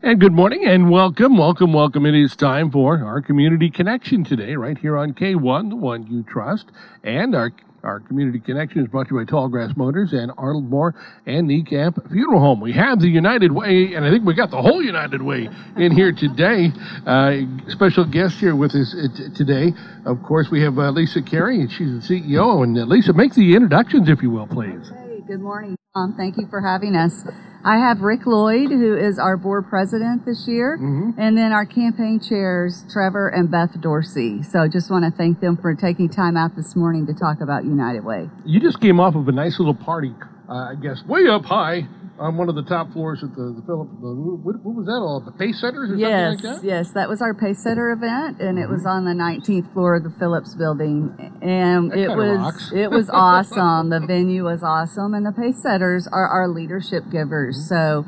And good morning and welcome, welcome, welcome. It is time for our community connection today, right here on K1, the one you trust. And our community connection is brought to you by Tallgrass Motors and Arnold Moore and Niekamp Funeral Home. We have the United Way, and I think we got the whole United Way in here today. Special guest here with us today. Of course, we have Lisa Carey, and she's the CEO. And Lisa, make the introductions, if you will, please. Hey, good morning, Tom. Thank you for having us. I have Rick Lloyd, who is our board president this year, and then our campaign chairs, Trevor and Beth Dorsey. So just want to thank them for taking time out this morning to talk about United Way. You just came off of a nice little party, I guess, way up high on one of the top floors at the Phillips. What was that all? The Pace Setters or something like that? Yes, that was our Pace Setter event, and it was on the 19th floor of the Phillips building, and it was awesome. The venue was awesome, and the Pace Setters are our leadership givers. So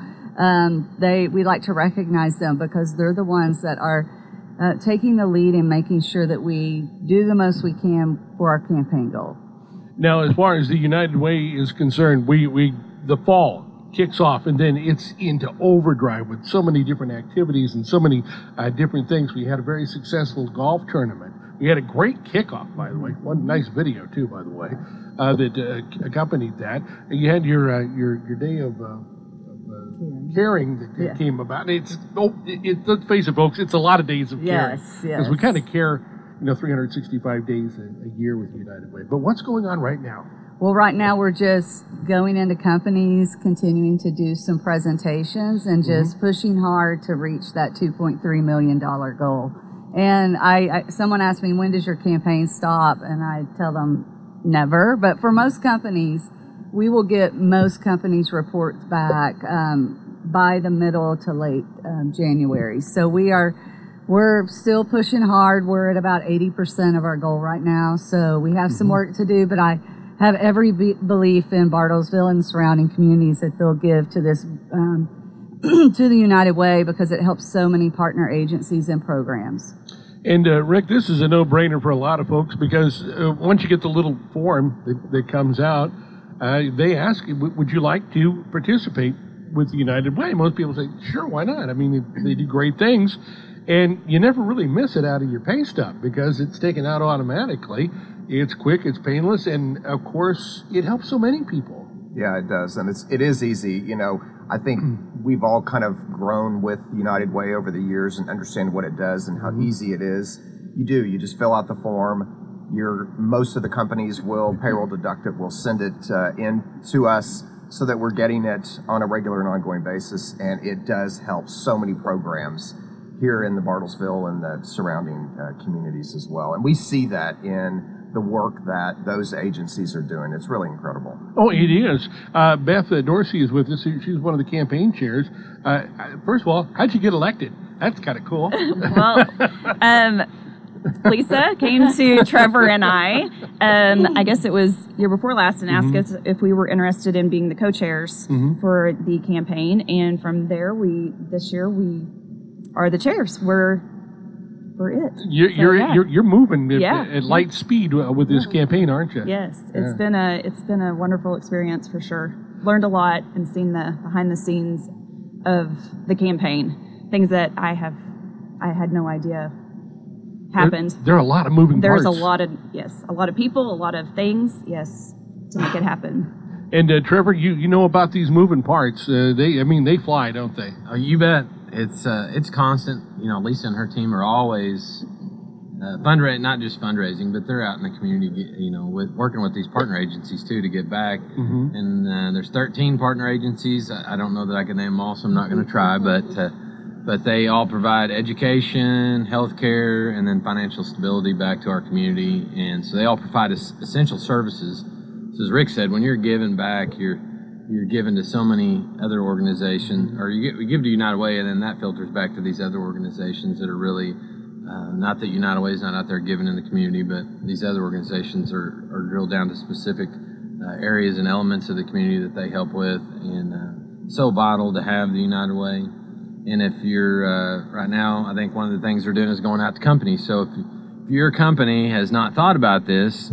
we like to recognize them because they're the ones that are taking the lead and making sure that we do the most we can for our campaign goal. Now, as far as the United Way is concerned, the fall kicks off, and then it's into overdrive with so many different activities and so many different things. We had a very successful golf tournament. We had a great kickoff, by the way. One nice video too, by the way, that accompanied that. And you had your day of caring that came about. Let's face it, folks. It's a lot of days of caring because we kind of care, 365 days a year with United Way. But what's going on right now? Well, right now we're just going into companies, continuing to do some presentations, and just pushing hard to reach that $2.3 million goal. And someone asked me, when does your campaign stop? And I tell them never. But for most companies, we will get most companies' reports back by the middle to late January. So we're still pushing hard. We're at about 80% of our goal right now. So we have some work to do, but I have every belief in Bartlesville and the surrounding communities that they'll give to this, to the United Way, because it helps so many partner agencies and programs. And Rick, this is a no-brainer for a lot of folks because once you get the little form that comes out, they ask you, would you like to participate with the United Way? Most people say, sure, why not? I mean, they do great things. And you never really miss it out of your pay stub because it's taken out automatically. It's quick, it's painless, and of course, it helps so many people. Yeah, it does, and it is easy. I think we've all kind of grown with United Way over the years and understand what it does and how easy it is. You just fill out the form. Most of the companies will payroll deduct it, will send it in to us so that we're getting it on a regular and ongoing basis, and it does help so many programs here in the Bartlesville and the surrounding communities as well. And we see that in the work that those agencies are doing. It's really incredible. Oh, it is. Beth Dorsey is with us. She's one of the campaign chairs. First of all, how'd you get elected? That's kind of cool. Well, Lisa came to Trevor and I guess it was year before last, and asked us if we were interested in being the co-chairs for the campaign. And from there, this year we are the chairs. We're it. You're moving at light speed with this campaign, aren't you? Yes, it's been a wonderful experience for sure. Learned a lot and seen the behind the scenes of the campaign, things that I had no idea happened. There are a lot of moving parts. There's a lot of people, a lot of things, to make it happen. And Trevor, you know about these moving parts. They fly, don't they? Oh, you bet. It's constant. Lisa and her team are always fundraising, not just fundraising, but they're out in the community, working with these partner agencies too to get back. And there's 13 partner agencies. I don't know that I can name them all, so I'm not going to try. But they all provide education, healthcare, and then financial stability back to our community. And so they all provide essential services. So as Rick said, when you're giving back, you're given to so many other organizations, or you give to United Way, and then that filters back to these other organizations that are really, not that United Way is not out there giving in the community, but these other organizations are drilled down to specific areas and elements of the community that they help with, and so vital to have the United Way. And if you're, right now, I think one of the things they're doing is going out to companies. So if your company has not thought about this,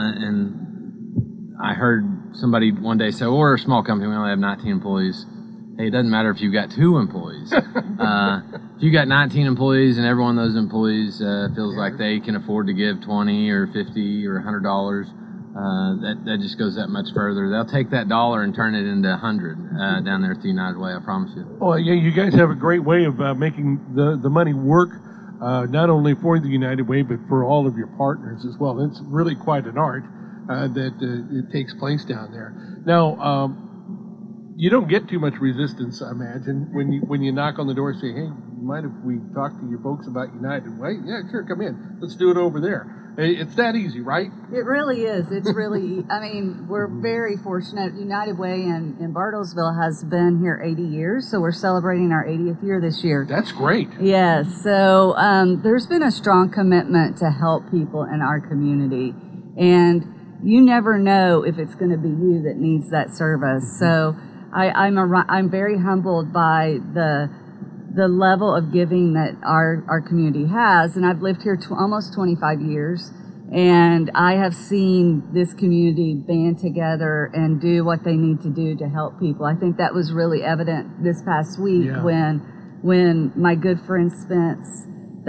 and I heard somebody one day say, well, we're a small company, we only have 19 employees. hey, it doesn't matter if you've got 2 employees. If you got 19 employees and every one of those employees feels like they can afford to give 20 or 50 or $100, that just goes that much further. They'll take that dollar and turn it into 100 down there at the United Way, I promise you. Well, yeah, you guys have a great way of making the money work, not only for the United Way, but for all of your partners as well. It's really quite an art that it takes place down there. Now, you don't get too much resistance, I imagine, when you knock on the door and say, hey, mind if we talk to your folks about United Way? Yeah, sure, come in. Let's do it over there. It's that easy, right? It really is. It's really, I mean, we're very fortunate. United Way in Bartlesville has been here 80 years, so we're celebrating our 80th year this year. That's great. Yes, so there's been a strong commitment to help people in our community, and you never know if it's going to be you that needs that service. So I'm very humbled by the level of giving that our community has, and I've lived here almost 25 years, and I have seen this community band together and do what they need to do to help people. I think that was really evident this past week when my good friend Spence,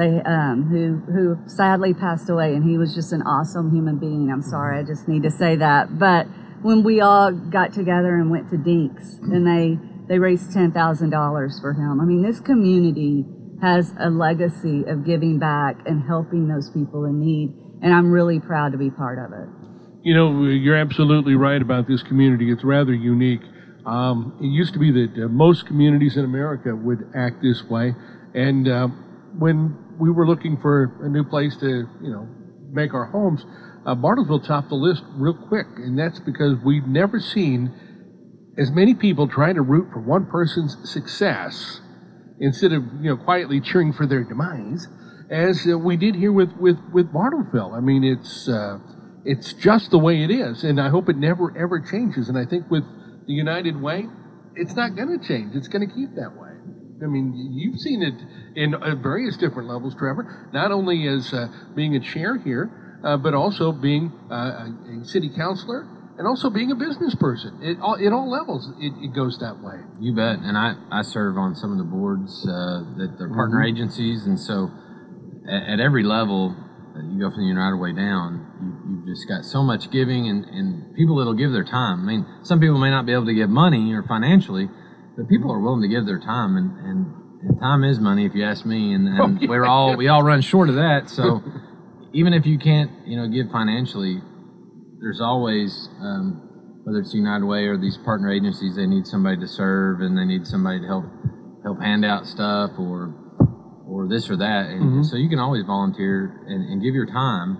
who sadly passed away, and he was just an awesome human being. I'm sorry, I just need to say that, but when we all got together and went to Dinks, and they raised $10,000 for him. I mean, this community has a legacy of giving back and helping those people in need, and I'm really proud to be part of it. You know, you're absolutely right about this community. It's rather unique. It used to be that most communities in America would act this way, and when we were looking for a new place to, make our homes, Bartlesville topped the list real quick, and that's because we've never seen as many people trying to root for one person's success instead of quietly cheering for their demise as we did here with Bartlesville. I mean, it's just the way it is, and I hope it never ever changes. And I think with the United Way, it's not going to change. It's going to keep that way. I mean, you've seen it in various different levels, Trevor, not only as being a chair here, but also being a city councilor, and also being a business person. At all levels, it goes that way. You bet. And I serve on some of the boards that are partner agencies, and so at every level, you go from the United Way down, you've just got so much giving and people that'll give their time. I mean, some people may not be able to give money or financially, but people are willing to give their time, and time is money, if you ask me, and we all run short of that. So even if you can't, give financially, there's always, whether it's United Way or these partner agencies, they need somebody to serve, and they need somebody to help hand out stuff or this or that, and so you can always volunteer and give your time.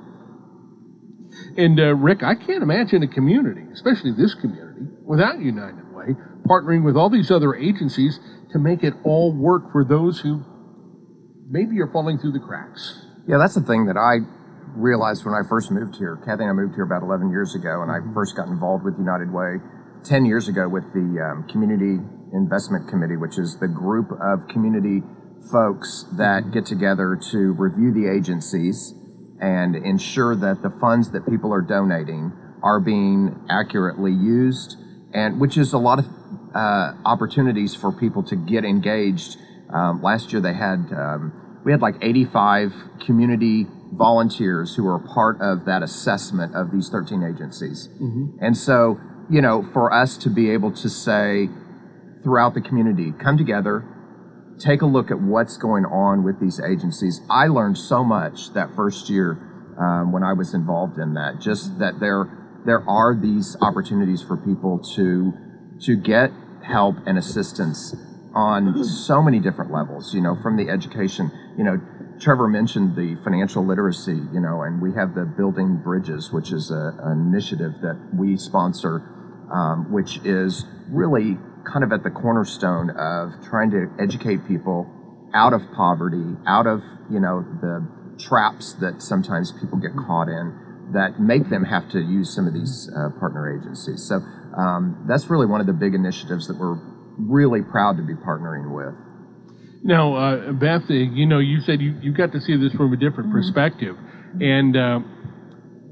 And Rick, I can't imagine a community, especially this community, without United Way, partnering with all these other agencies to make it all work for those who maybe are falling through the cracks. Yeah, that's the thing that I realized when I first moved here. Kathy and I moved here about 11 years ago, and I first got involved with United Way 10 years ago with the Community Investment Committee, which is the group of community folks that get together to review the agencies and ensure that the funds that people are donating are being accurately used, and which is a lot of opportunities for people to get engaged. Last year we had like 85 community volunteers who were part of that assessment of these 13 agencies. And so, for us to be able to say throughout the community, come together, take a look at what's going on with these agencies. I learned so much that first year when I was involved in that, just that there are these opportunities for people to get help and assistance on so many different levels, from the education. Trevor mentioned the financial literacy, and we have the Building Bridges, which is an initiative that we sponsor, which is really kind of at the cornerstone of trying to educate people out of poverty, out of, the traps that sometimes people get caught in that make them have to use some of these partner agencies. So that's really one of the big initiatives that we're really proud to be partnering with. Now, Beth, you said you got to see this from a different perspective, and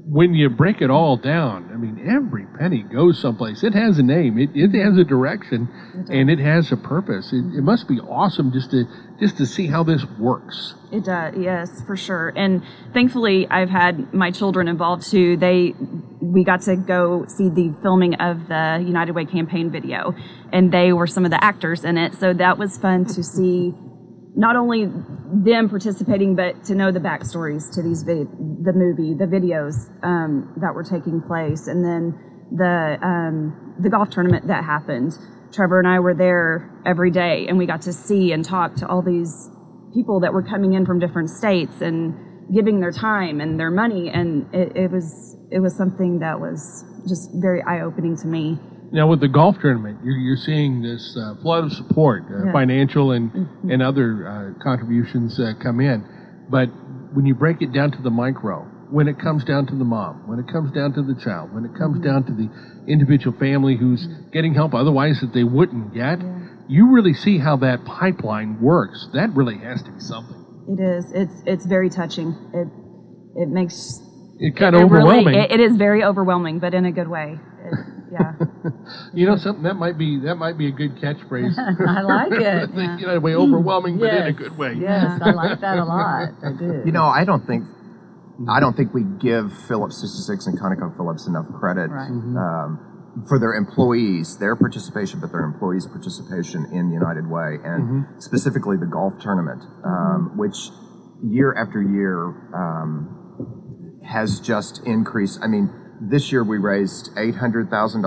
when you break it all down, I mean, every penny goes someplace. It has a name. It has a direction, and it has a purpose. It must be awesome just to see how this works. It does, yes, for sure. And thankfully, I've had my children involved too. We got to go see the filming of the United Way campaign video, and they were some of the actors in it. So that was fun to see. Not only them participating, but to know the backstories to these the videos that were taking place, and then the golf tournament that happened. Trevor and I were there every day, and we got to see and talk to all these people that were coming in from different states and giving their time and their money, and it was something that was just very eye-opening to me. Now, with the golf tournament, you're seeing this flood of support, financial and other contributions come in. But when you break it down to the micro, when it comes down to the mom, when it comes down to the child, when it comes down to the individual family who's getting help otherwise that they wouldn't get, you really see how that pipeline works. That really has to be something. It is. It's very touching. It makes it kind of overwhelming. Really, it is very overwhelming, but in a good way. Yeah. You know, something that might be a good catchphrase. I like it. Yeah. You know, way overwhelming, but in a good way. Yes, I like that a lot. I do. You know, I don't think we give Phillips 66 and ConocoPhillips enough credit for their employees, their participation, but their employees' participation in United Way, and specifically the golf tournament, which year after year has just increased. I mean, this year we raised $800,000.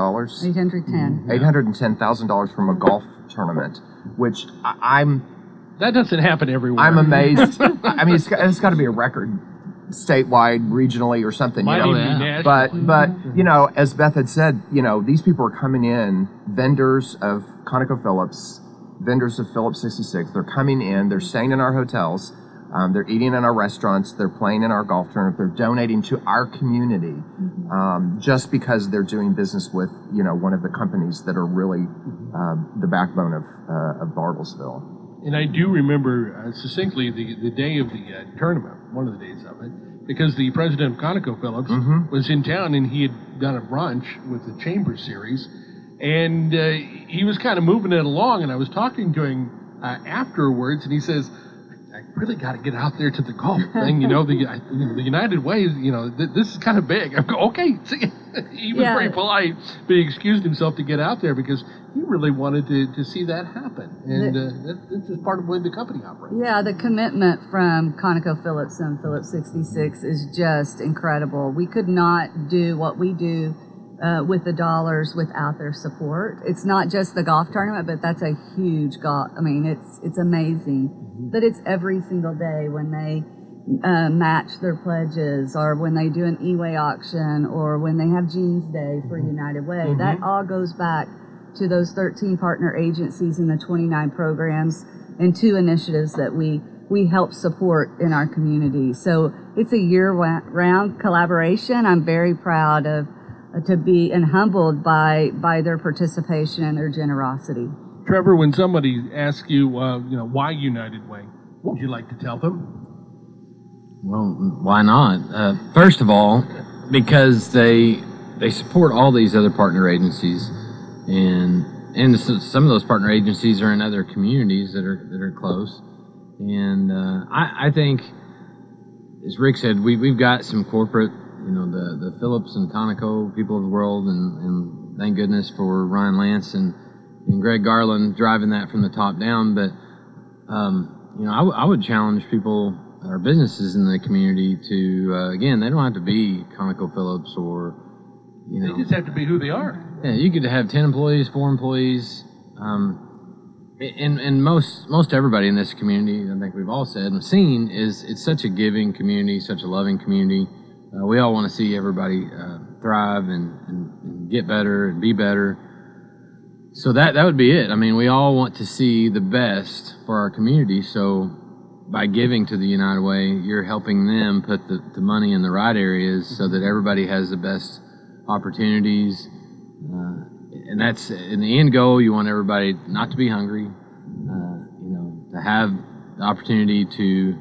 $810,000 from a golf tournament, which that doesn't happen everywhere. I'm amazed. I mean, it's got to be a record, statewide, regionally, or something. Might you know? even be national. But you know, as Beth had said, you know, these people are coming in, vendors of ConocoPhillips, vendors of Phillips 66. They're coming in. They're staying in our hotels. They're eating in our restaurants. They're playing in our golf tournament. They're donating to our community just because they're doing business with, you know, one of the companies that are really the backbone of Bartlesville. And I do remember succinctly the day of the tournament, one of the days of it, because the president of ConocoPhillips was in town, and he had done a brunch with the Chamber Series, and he was kind of moving it along, and I was talking to him afterwards, and he says, I really got to get out there to the golf thing. You know, the United Way is, you know, this is kind of big. I go, okay. See, he was very polite, but he excused himself to get out there because he really wanted to see that happen. And that's just part of the way the company operates. Yeah, the commitment from ConocoPhillips and Phillips 66 is just incredible. We could not do what we do with the dollars without their support. It's not just the golf tournament, but that's a huge golf. I mean, it's amazing. But it's every single day when they match their pledges, or when they do an e-way auction, or when they have Jeans Day for United Way. That all goes back to those 13 partner agencies and the 29 programs and 2 initiatives that we help support in our community. So it's a year-round collaboration. I'm very proud of to be and humbled by their participation and their generosity. Trevor, when somebody asks you, you know, why United Way, what would you like to tell them? Well, why not? First of all, because they support all these other partner agencies, and some of those partner agencies are in other communities that are close. And I think, as Rick said, we've got some corporate, you know, the Phillips and Conoco people of the world, and thank goodness for Ryan Lance and Greg Garland driving that from the top down. But you know, I would challenge people or businesses in the community to again, they don't have to be ConocoPhillips, or you know, they just have to be who they are. Yeah, you could have 10 employees, 4 employees, and most everybody in this community, I think we've all said and seen, is it's such a giving community, such a loving community. We all want to see everybody thrive and get better and be better. So that would be it. I mean, we all want to see the best for our community. So by giving to the United Way, you're helping them put the money in the right areas so that everybody has the best opportunities. And that's in the end goal. You want everybody not to be hungry, you know, to have the opportunity to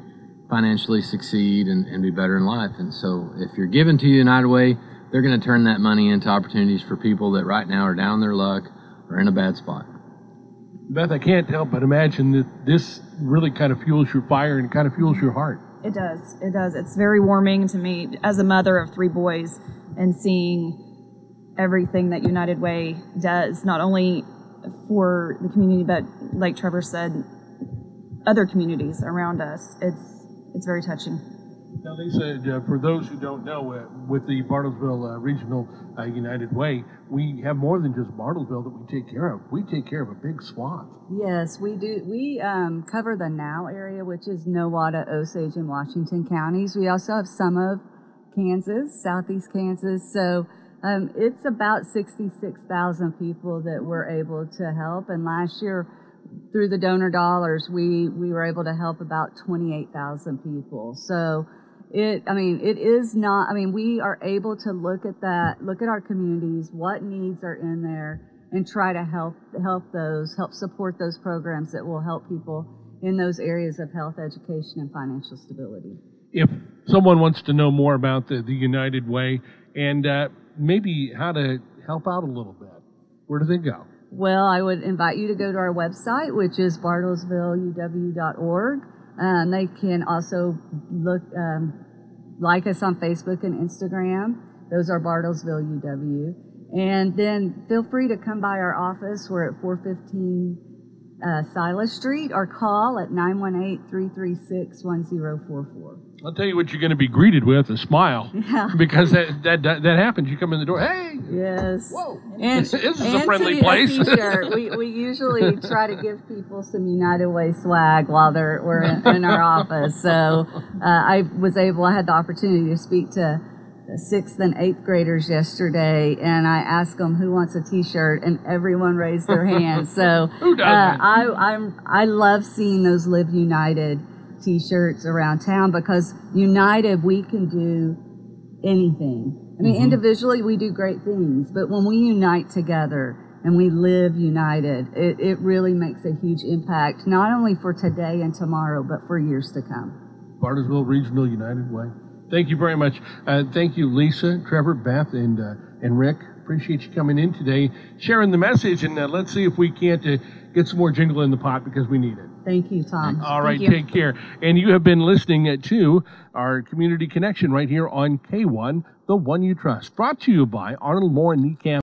financially succeed and be better in life. And so if you're giving to United Way, they're going to turn that money into opportunities for people that right now are down their luck or in a bad spot. Beth, I can't help but imagine that this really kind of fuels your fire and kind of fuels your heart. It does. It does. It's very warming to me as a mother of 3 boys and seeing everything that United Way does, not only for the community, but like Trevor said, other communities around us. It's very touching. Now, Lisa, for those who don't know, with the Bartlesville Regional United Way, we have more than just Bartlesville that we take care of. We take care of a big swath. Yes, we do. We cover the Now area, which is Nowata, Osage, and Washington counties. We also have some of Kansas, southeast Kansas. So it's about 66,000 people that we're able to help. And last year, through the donor dollars, we were able to help about 28,000 people. So it is not, we are able to look at that, look at our communities, what needs are in there, and try to help support those programs that will help people in those areas of health, education, and financial stability. If someone wants to know more about the United Way and maybe how to help out a little bit, where do they go? Well, I would invite you to go to our website, which is bartlesvilleuw.org. They can also like us on Facebook and Instagram. Those are Bartlesville UW. And then feel free to come by our office. We're at 415 Silas Street, or call at 918-336-1044. I'll tell you what you're going to be greeted with, a smile. Yeah. Because that happens. You come in the door, hey! Yes. Whoa! And, this is a and friendly a place. T-shirt. we usually try to give people some United Way swag while we're in our office. So I had the opportunity to speak to 6th and 8th graders yesterday, and I asked them who wants a T-shirt, and everyone raised their hands. So Who doesn't? I love seeing those Live United T-shirts around town, because united we can do anything. Individually we do great things, but when we unite together and we live united, it really makes a huge impact, not only for today and tomorrow, but for years to come. Bartlesville Regional United Way. Thank you very much. Thank you, Lisa, Trevor, Beth, and Rick. Appreciate you coming in today, sharing the message, and let's see if we can't get some more jingle in the pot, because we need it. Thank you, Tom. All right, Thank you. take care. And you have been listening to our Community Connection right here on K1, the one you trust. Brought to you by Arnold Moore and Needcam.